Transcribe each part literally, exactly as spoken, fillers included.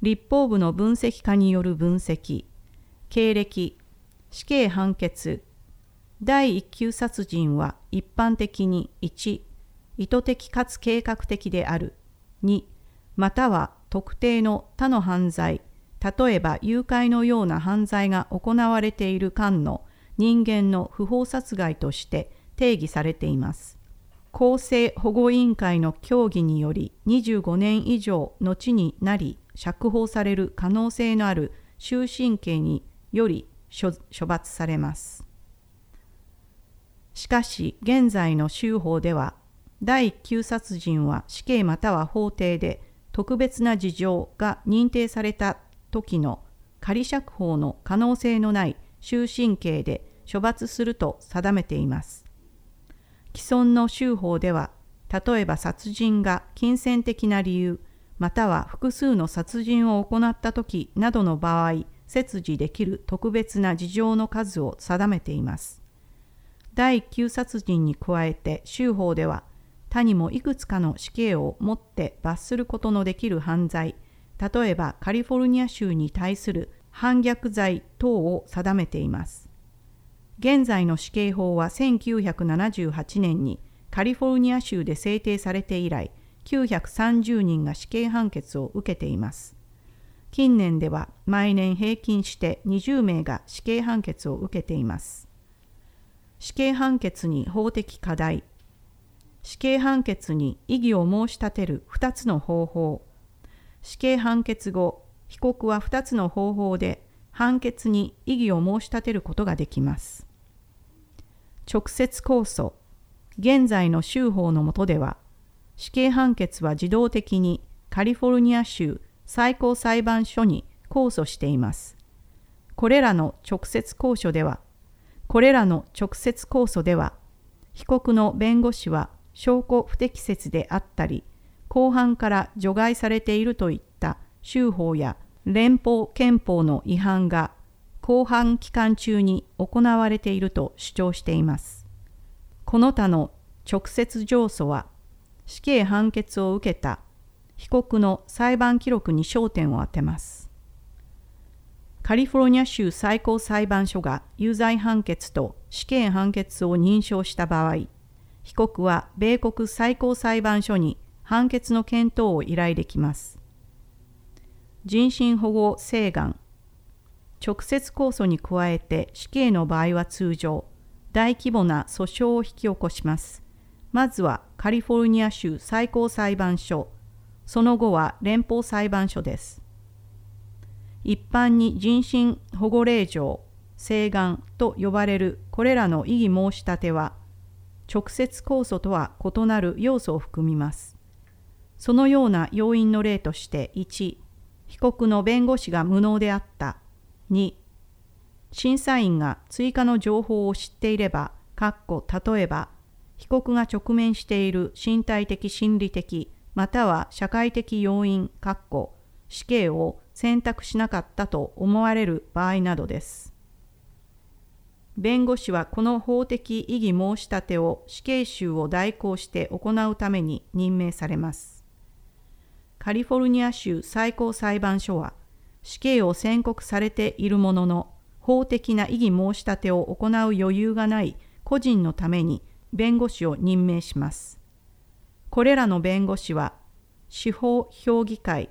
立法部の分析家による分析、経歴、死刑判決。第一級殺人は一般的にいち、意図的かつ計画的である。に、または特定の他の犯罪、例えば誘拐のような犯罪が行われている間の人間の不法殺害として定義されています。公正保護委員会の協議によりにじゅうごねん以上後になり釈放される可能性のある終身刑により処罰されます。しかし現在の州法では第一級殺人は死刑または法廷で特別な事情が認定された時の仮釈放の可能性のない終身刑で処罰すると定めています。既存の州法では、例えば殺人が金銭的な理由、または複数の殺人を行った時などの場合、設置できる特別な事情の数を定めています。第一級殺人に加えて州法では、他にもいくつかの死刑をもって罰することのできる犯罪、例えばカリフォルニア州に対する反逆罪等を定めています。現在の死刑法はせんきゅうひゃくななじゅうはちねんにカリフォルニア州で制定されて以来、きゅうひゃくさんじゅうにんが死刑判決を受けています。近年では毎年平均してにじゅうめいが死刑判決を受けています。死刑判決に法的課題。死刑判決に異議を申し立てるふたつの方法。死刑判決後、被告はふたつの方法で判決に異議を申し立てることができます。直接控訴。現在の州法の下では、死刑判決は自動的にカリフォルニア州最高裁判所に控訴しています。これらの直接控訴では、これらの直接控訴では、被告の弁護士は証拠不適切であったり、公判から除外されているといった州法や連邦憲法の違反が公判期間中に行われていると主張しています。この他の直接上訴は、死刑判決を受けた被告の裁判記録に焦点を当てます。カリフォルニア州最高裁判所が有罪判決と死刑判決を認証した場合、被告は米国最高裁判所に判決の検討を依頼できます。人身保護請願。直接控訴に加えて死刑の場合は通常、大規模な訴訟を引き起こします。まずはカリフォルニア州最高裁判所、その後は連邦裁判所です。一般に人身保護令状、請願と呼ばれるこれらの異議申し立ては、直接控訴とは異なる要素を含みます。そのような要因の例として、いち、被告の弁護士が無能であった。に、審査員が追加の情報を知っていれば、例えば、被告が直面している身体的心理的または社会的要因死刑を選択しなかったと思われる場合などです。弁護士はこの法的異議申し立てを死刑囚を代行して行うために任命されます。カリフォルニア州最高裁判所は死刑を宣告されているものの法的な異議申し立てを行う余裕がない個人のために弁護士を任命します。これらの弁護士は司法評議会、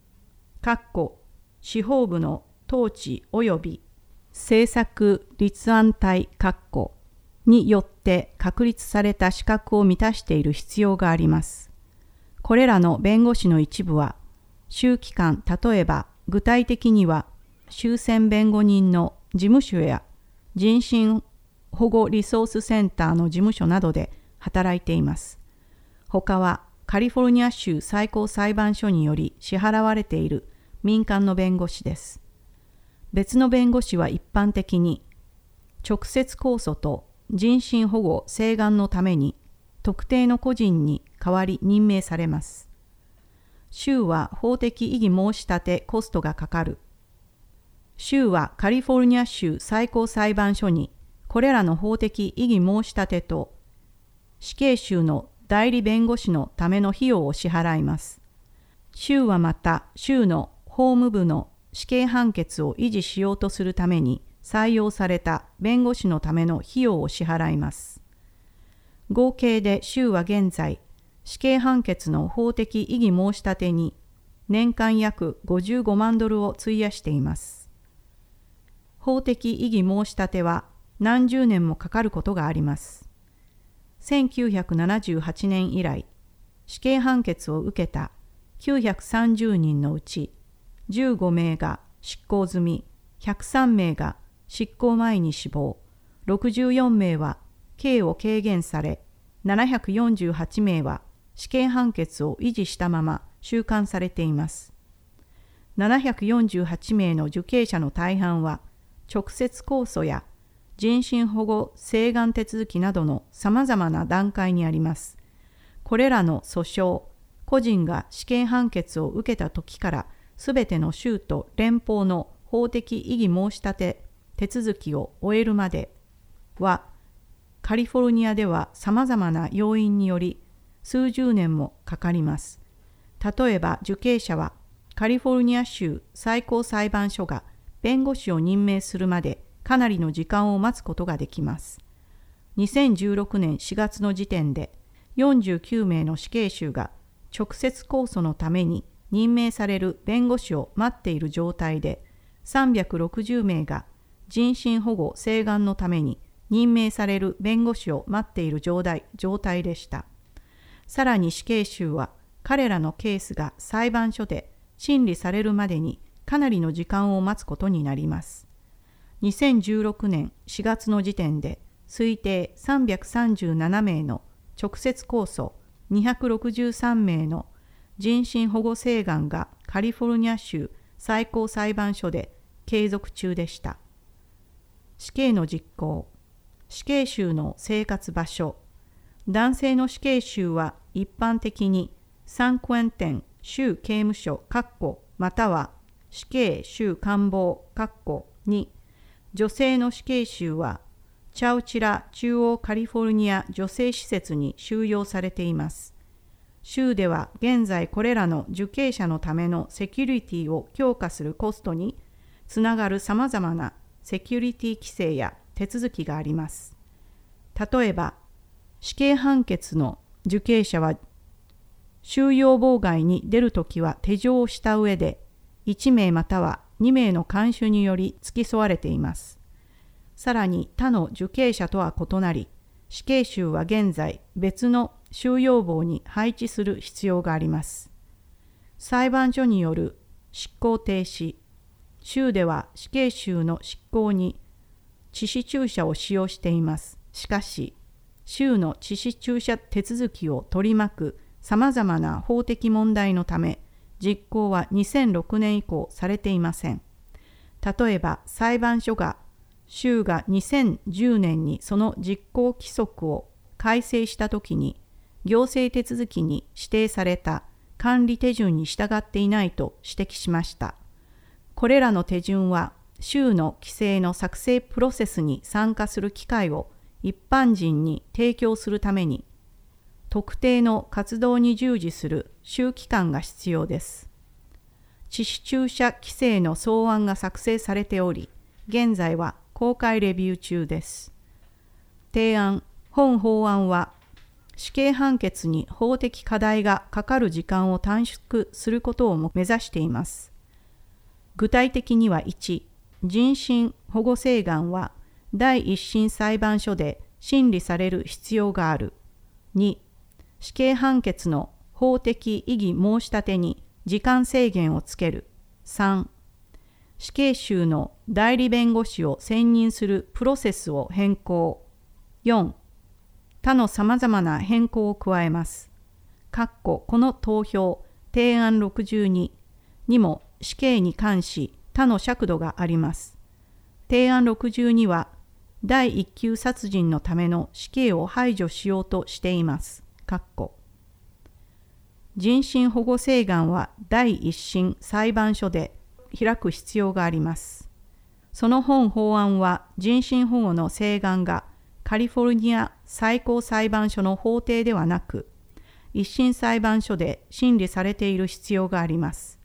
司法部の統治及び政策立案体によって確立された資格を満たしている必要があります。これらの弁護士の一部は、州機関、例えば具体的には州選弁護人の事務所や人身保護リソースセンターの事務所などで働いています。他はカリフォルニア州最高裁判所により支払われている民間の弁護士です。別の弁護士は一般的に直接控訴と人身保護請願のために特定の個人に代わり任命されます。州は法的異議申し立てコストがかかる。州はカリフォルニア州最高裁判所にこれらの法的異議申し立てと死刑囚の代理弁護士のための費用を支払います。州はまた州の法務部の死刑判決を維持しようとするために採用された弁護士のための費用を支払います。合計で州は現在、死刑判決の法的異議申し立てに年間約ごじゅうごまんドルを費やしています。法的異議申し立ては何十年もかかることがあります。せんきゅうひゃくななじゅうはちねん以来、死刑判決を受けたきゅうひゃくさんじゅうにんのうちじゅうごめいが執行済み、ひゃくさんめいが執行前に死亡、ろくじゅうよんめいは刑を軽減され、ななひゃくよんじゅうはちめいは死刑判決を維持したまま収監されています。ななひゃくよんじゅうはちめいの受刑者の大半は直接控訴や人身保護請願手続きなどのさまざまな段階にあります。これらの訴訟、個人が死刑判決を受けた時からすべての州と連邦の法的異議申し立て手続きを終えるまでは、カリフォルニアではさまざまな要因により数十年もかかります。例えば受刑者はカリフォルニア州最高裁判所が弁護士を任命するまでかなりの時間を待つことができます。にせんじゅうろくねんしがつの時点でよんじゅうきゅうめいの死刑囚が直接控訴のために任命される弁護士を待っている状態で、さんびゃくろくじゅうめいが人身保護請願のために任命される弁護士を待っている状態、状態でした。さらに死刑囚は彼らのケースが裁判所で審理されるまでにかなりの時間を待つことになります。にせんじゅうろくねんしがつの時点で推定さんびゃくさんじゅうななめいの直接控訴、にひゃくろくじゅうさんめいの人身保護請願がカリフォルニア州最高裁判所で継続中でした。死刑の実行、死刑囚の生活場所。男性の死刑囚は一般的にサンクエンテン州刑務所または死刑州監房に、女性の死刑囚はチャウチラ中央カリフォルニア女性施設に収容されています。州では現在これらの受刑者のためのセキュリティを強化するコストにつながるさまざまなセキュリティ規制や手続きがあります。例えば、死刑判決の受刑者は収容妨害に出るときは手錠をした上でいちめいまたはにめいの看守により付き添われています。さらに他の受刑者とは異なり、死刑囚は現在別の収容房に配置する必要があります。裁判所による執行停止。州では死刑囚の執行に致死注射を使用しています。しかし、州の致死注射手続きを取り巻くさまざまな法的問題のため、実行はにせんろくねん以降されていません。例えば、裁判所が州がにせんじゅうねんにその実行規則を改正したときに、行政手続きに指定された管理手順に従っていないと指摘しました。これらの手順は、州の規制の作成プロセスに参加する機会を一般人に提供するために、特定の活動に従事する州機関が必要です。致死注射規制の草案が作成されており、現在は公開レビュー中です。提案、本法案は、死刑判決に法的課題がかかる時間を短縮することを目指しています。具体的にはいち、人身保護請願は第一審裁判所で審理される必要がある。に、死刑判決の法的異議申し立てに時間制限をつける。さん、死刑囚の代理弁護士を選任するプロセスを変更。よん、他のさまざまな変更を加えます。括弧この投票、提案ろくじゅうににも死刑に関し他の尺度があります。提案ろくじゅうには第一級殺人のための死刑を排除しようとしています。括弧人身保護請願は第一審裁判所で開く必要があります。その本法案は人身保護の請願がカリフォルニア最高裁判所の法廷ではなく、一審裁判所で審理されている必要があります。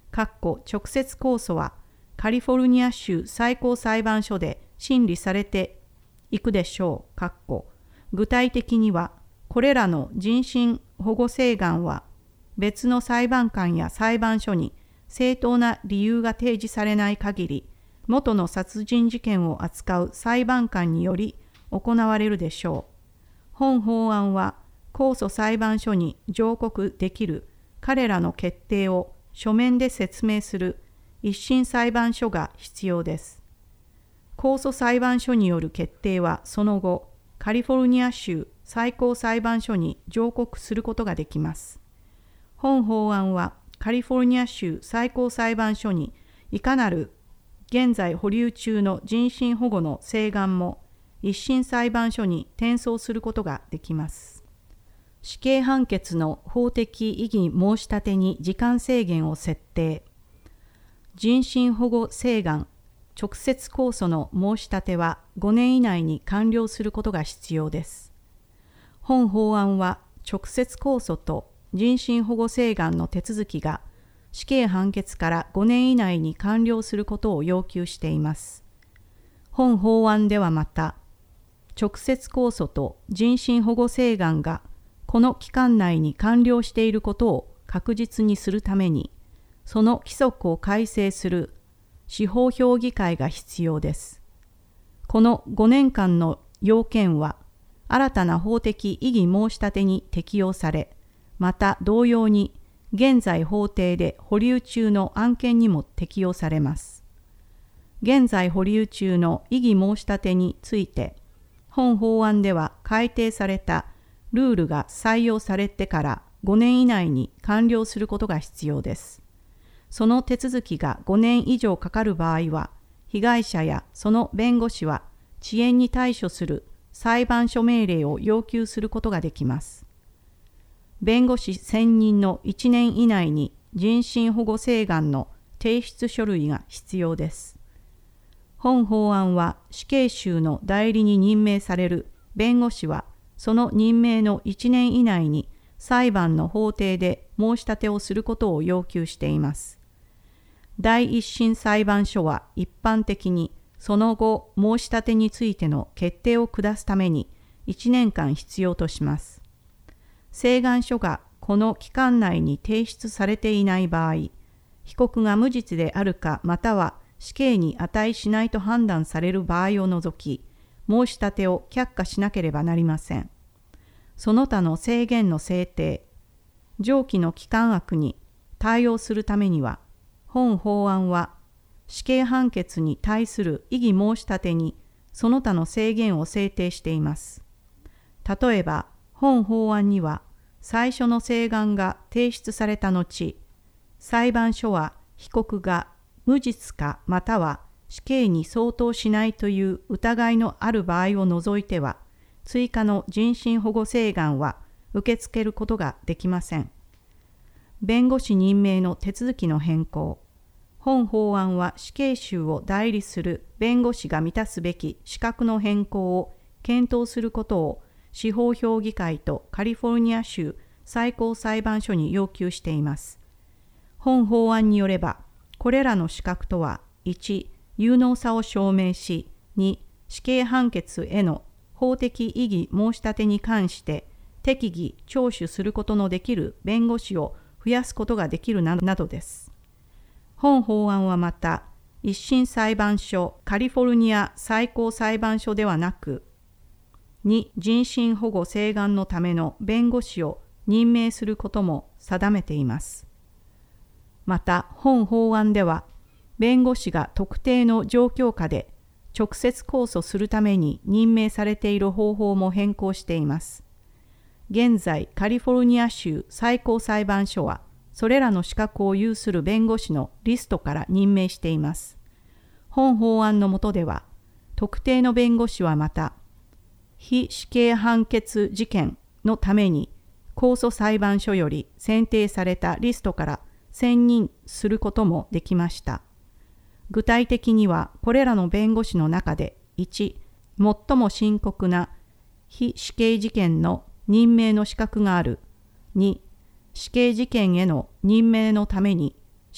直接控訴はカリフォルニア州最高裁判所で審理されていくでしょう。具体的には、これらの人身保護請願は別の裁判官や裁判所に正当な理由が提示されない限り、元の殺人事件を扱う裁判官により行われるでしょう。本法案は控訴裁判所に上告できる彼らの決定を書面で説明する一審裁判所が必要です。控訴裁判所による決定はその後、カリフォルニア州最高裁判所に上告することができます。本法案はカリフォルニア州最高裁判所にいかなる現在保留中の人身保護の請願も一審裁判所に転送することができます。死刑判決の法的異議申し立てに時間制限を設定。人身保護請願、直接控訴の申し立てはごねん以内に完了することが必要です。本法案は直接控訴と人身保護請願の手続きが死刑判決からごねん以内に完了することを要求しています。本法案ではまた、直接控訴と人身保護請願がこの期間内に完了していることを確実にするために、その規則を改正する司法評議会が必要です。このごねんかんの要件は、新たな法的異議申し立てに適用され、また同様に現在法廷で保留中の案件にも適用されます。現在保留中の異議申し立てについて、本法案では改定されたルールが採用されてからごねん以内に完了することが必要です。その手続きがごねん以上かかる場合は、被害者やその弁護士は遅延に対処する裁判所命令を要求することができます。弁護士選任のいちねん以内に人身保護請願の提出書類が必要です。本法案は死刑囚の代理に任命される弁護士はその任命のいちねん以内に裁判の法廷で申し立てをすることを要求しています。第一審裁判所は一般的にその後申し立てについての決定を下すためにいちねんかん必要とします。請願書がこの期間内に提出されていない場合、被告が無実であるかまたは死刑に値しないと判断される場合を除き、申し立てを却下しなければなりません。その他の制限の制定、上記の期間枠に対応するためには、本法案は死刑判決に対する異議申し立てにその他の制限を制定しています。例えば、本法案には最初の請願が提出された後、裁判所は被告が無実かまたは死刑に相当しないという疑いのある場合を除いては、追加の人身保護請願は受け付けることができません。弁護士任命の手続きの変更。本法案は死刑囚を代理する弁護士が満たすべき資格の変更を検討することを司法評議会とカリフォルニア州最高裁判所に要求しています。本法案によれば、これらの資格とは、いち、有能さを証明し、に、死刑判決への法的異議申し立てに関して適宜聴取することのできる弁護士を増やすことができるなどです。本法案はまた、一審裁判所カリフォルニア最高裁判所ではなく、に人身保護請願のための弁護士を任命することも定めています。また、本法案では、弁護士が特定の状況下で直接控訴するために任命されている方法も変更しています。現在、カリフォルニア州最高裁判所は、それらの資格を有する弁護士のリストから任命しています。本法案の下では、特定の弁護士はまた、非死刑判決事件のために控訴裁判所より選定されたリストから選任することもできました。具体的には、これらの弁護士の中で、いち、最も深刻な非死刑事件の任命の資格がある。に、死刑事件への任命のために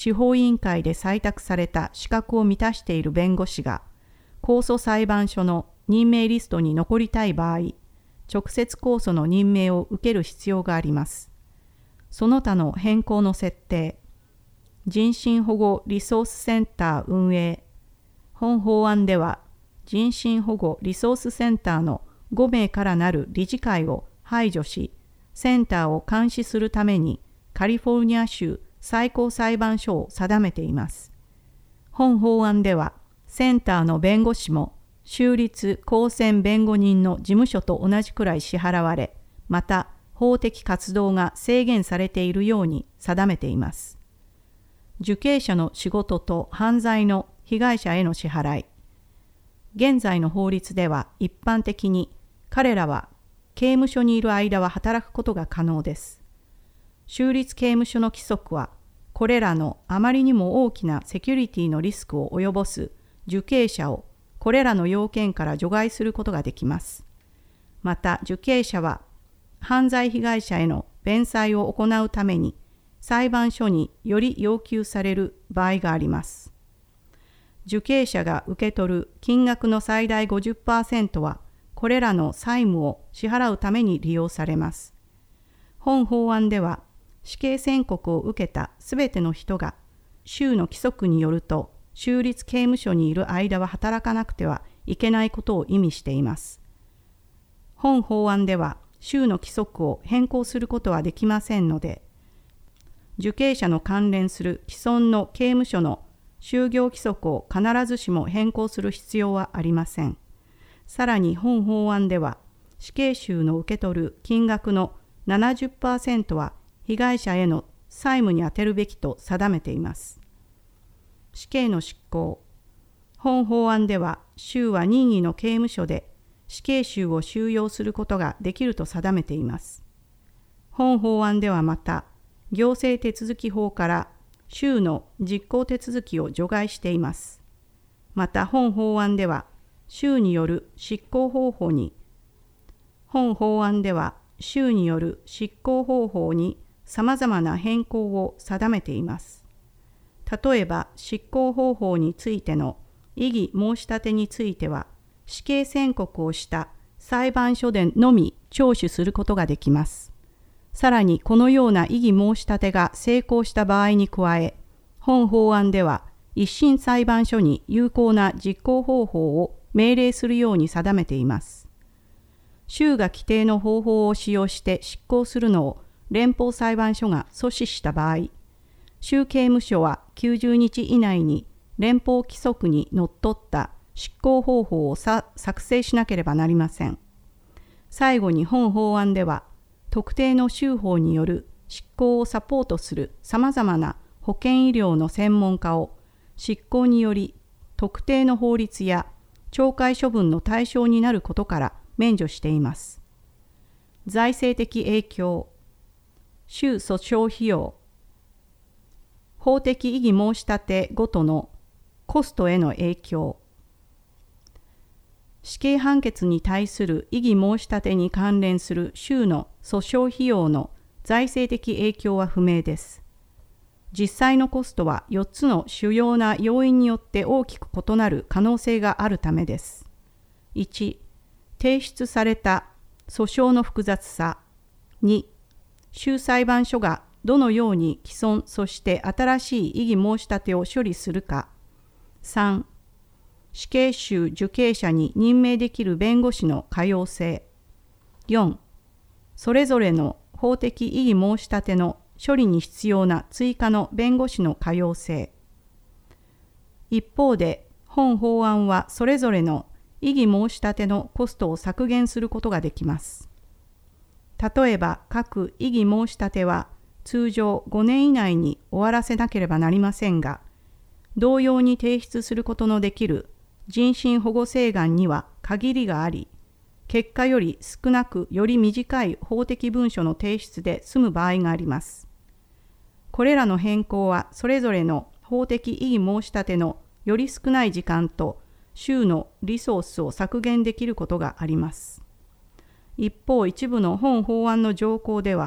司法委員会で採択された資格を満たしている弁護士が、控訴裁判所の任命リストに残りたい場合、直接控訴の任命を受ける必要があります。その他の変更の設定、人身保護リソースセンター運営。本法案では、人身保護リソースセンターのごめいからなる理事会を排除し、センターを監視するためにカリフォルニア州最高裁判所を定めています。本法案では、センターの弁護士も州立公選弁護人の事務所と同じくらい支払われ、また法的活動が制限されているように定めています。受刑者の仕事と犯罪の被害者への支払い。現在の法律では一般的に彼らは刑務所にいる間は働くことが可能です。州立刑務所の規則は、これらのあまりにも大きなセキュリティのリスクを及ぼす受刑者をこれらの要件から除外することができます。また、受刑者は犯罪被害者への弁済を行うために裁判所により要求される場合があります。受刑者が受け取る金額の最大 ごじゅっパーセント は、これらの債務を支払うために利用されます。本法案では、死刑宣告を受けたすべての人が、州の規則によると、州立刑務所にいる間は働かなくてはいけないことを意味しています。本法案では、州の規則を変更することはできませんので、受刑者の関連する既存の刑務所の就業規則を必ずしも変更する必要はありません。さらに本法案では、死刑囚の受け取る金額の ななじゅっパーセント は被害者への債務に充てるべきと定めています。死刑の執行。本法案では、州は任意の刑務所で死刑囚を収容することができると定めています。本法案ではまた、行政手続き法から州の実行手続きを除外しています。また本法案では、州による執行方法に、本法案では州による執行方法に様々な変更を定めています。例えば、執行方法についての異議申し立てについては、死刑宣告をした裁判所でのみ聴取することができます。さらにこのような異議申し立てが成功した場合に加え、本法案では一審裁判所に有効な実行方法を命令するように定めています。州が規定の方法を使用して執行するのを連邦裁判所が阻止した場合、州刑務所はきゅうじゅうにち以内に連邦規則にのっとった執行方法を作成しなければなりません。最後に本法案では、特定の州法による執行をサポートするさまざまな保健医療の専門家を執行により特定の法律や懲戒処分の対象になることから免除しています。財政的影響、州訴訟費用、法的異議申し立てごとのコストへの影響、死刑判決に対する異議申し立てに関連する州の訴訟費用の財政的影響は不明です。実際のコストはよっつの主要な要因によって大きく異なる可能性があるためです。いち、提出された訴訟の複雑さ。に、州裁判所がどのように既存そして新しい異議申し立てを処理するか。さん、死刑囚受刑者に任命できる弁護士の可用性。よん、それぞれの法的異議申し立ての処理に必要な追加の弁護士の可用性。一方で、本法案はそれぞれの異議申し立てのコストを削減することができます。例えば、各異議申し立ては通常ごねん以内に終わらせなければなりませんが、同様に提出することのできる人身保護請願には限りがあり、結果より少なくより短い法的文書の提出で済む場合があります。これらの変更はそれぞれの法的異議申し立てのより少ない時間と州のリソースを削減できることがあります。一方、一部の本法案の条項では、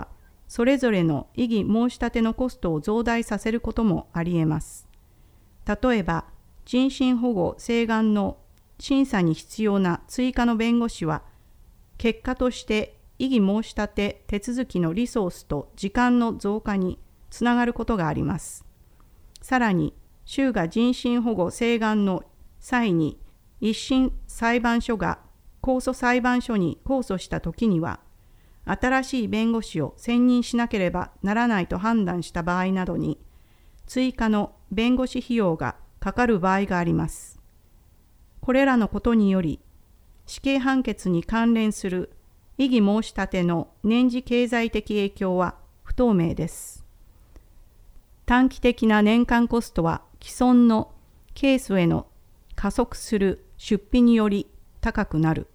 それぞれの異議申し立てのコストを増大させることもあり得ます。例えば、人身保護請願の審査に必要な追加の弁護士は、結果として異議申し立て手続きのリソースと時間の増加につながることがあります。さらに、州が人身保護請願の際に一審裁判所が控訴裁判所に控訴したときには、新しい弁護士を選任しなければならないと判断した場合などに、追加の弁護士費用がかかる場合があります。これらのことにより、死刑判決に関連する異議申し立ての年次経済的影響は不透明です。短期的な年間コストは既存のケースへの加速する出費により高くなる。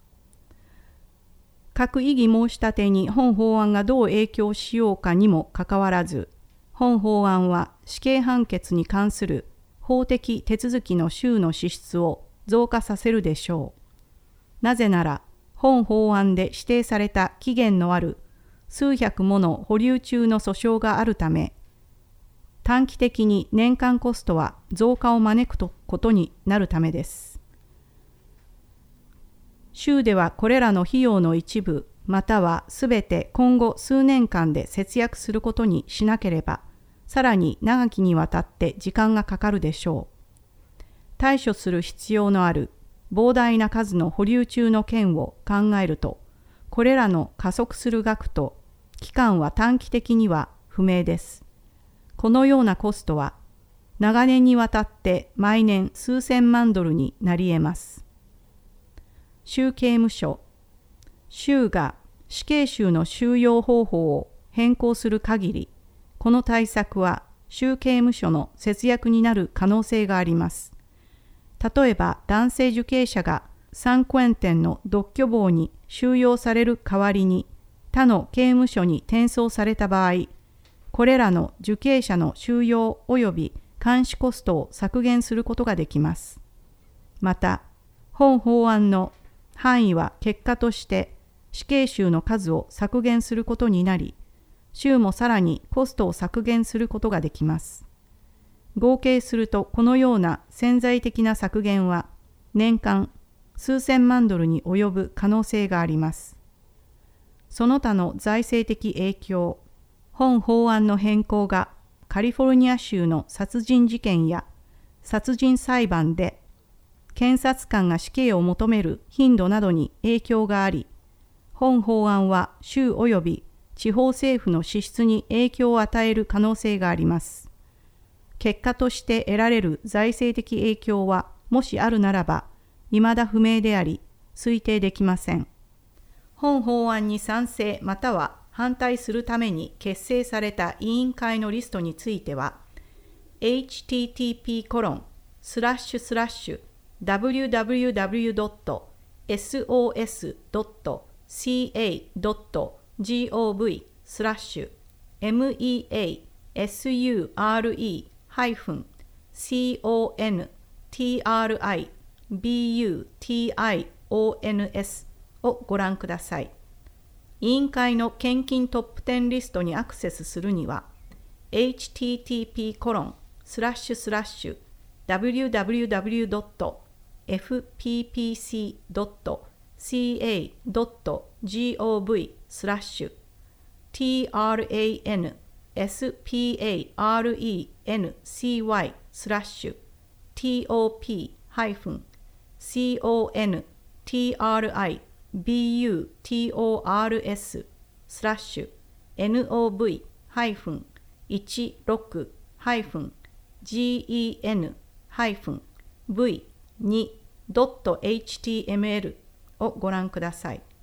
各異議申し立てに本法案がどう影響しようかにもかかわらず、本法案は死刑判決に関する法的手続きの州の支出を増加させるでしょう。なぜなら、本法案で指定された期限のある数百もの保留中の訴訟があるため、短期的に年間コストは増加を招くことになるためです。州ではこれらの費用の一部、またはすべて今後数年間で節約することにしなければ、さらに長きにわたって時間がかかるでしょう。対処する必要のある膨大な数の保留中の件を考えると、これらの加速する額と期間は短期的には不明です。このようなコストは、長年にわたって毎年数千万ドルになり得ます。州刑務所。州が死刑囚の収容方法を変更する限り、この対策は州刑務所の節約になる可能性があります。例えば、男性受刑者がサンクエンテンの独居房に収容される代わりに他の刑務所に転送された場合、これらの受刑者の収容及び監視コストを削減することができます。また、本法案の範囲は結果として死刑囚の数を削減することになり、州もさらにコストを削減することができます。合計するとこのような潜在的な削減は年間数千万ドルに及ぶ可能性があります。その他の財政的影響、本法案の変更がカリフォルニア州の殺人事件や殺人裁判で検察官が死刑を求める頻度などに影響があり、本法案は州及び地方政府の支出に影響を与える可能性があります。結果として得られる財政的影響は、もしあるならば、未だ不明であり、推定できません。本法案に賛成または反対するために結成された委員会のリストについては、エイチティーティーピーコロンスラッシュスラッシュダブリューダブリューダブリュードットエスオーエスドットシーエードットジーオーブイスラッシュエムイーエーエスユーアールイーハイフンシーオーエヌティーアールアイビーユーティーアイオーエヌエス をご覧ください。委員会の献金トップじゅうリストにアクセスするには エイチティーティーピーコロンスラッシュスラッシュダブリューダブリューダブリュードットエフピーピーシードットシーエードットジーオーブイスラッシュティーアールエーエヌエスピーエーアールイーエヌシーワイスラッシュティーオーピーハイフンシーオーエヌティーアールアイビーユーティーオーアールエススラッシュエヌオーブイハイフンじゅうろくハイフンジーイーエヌハイフンブイにドットエイチティーエムエル をご覧ください。